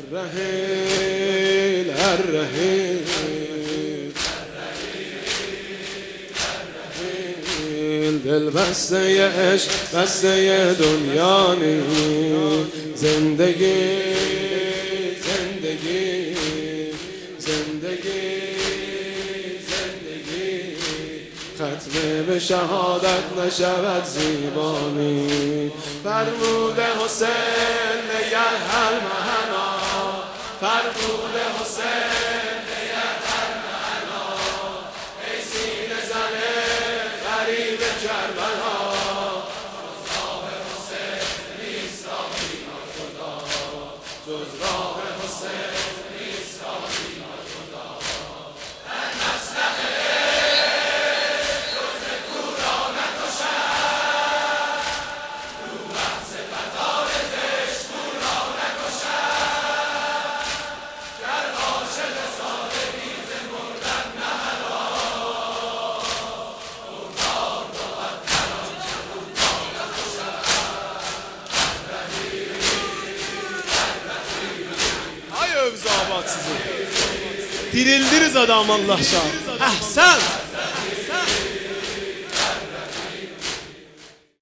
الرحیل الرحیل دل بسته عشق بسته دنیا نی زندگی زندگی زندگی زندگی ختم به شهادت نشود زیبانی فرمود حسین نگر هر مهنا فرمود حسین نگر هر مهنا ای سینه زن غریب کربلا جز راه حسین نیست راهی خدا جز راه حسین نیست راهی خدا در مسلک جز کورا نکشد رو بحث فتار زشت کورا نکشد گر عاشق صادقی ز مردن نهلا Ay övzü abatsızı. Dirildiriz adam Allah şah. Ahsen.